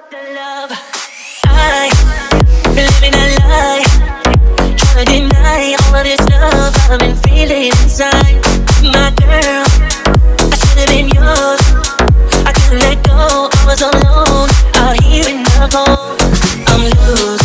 The love I been living a lie, trying to deny all of this love I've been feeling inside. My girl, I should have been yours. I couldn't let go, I was alone out here in the cold. I'm losing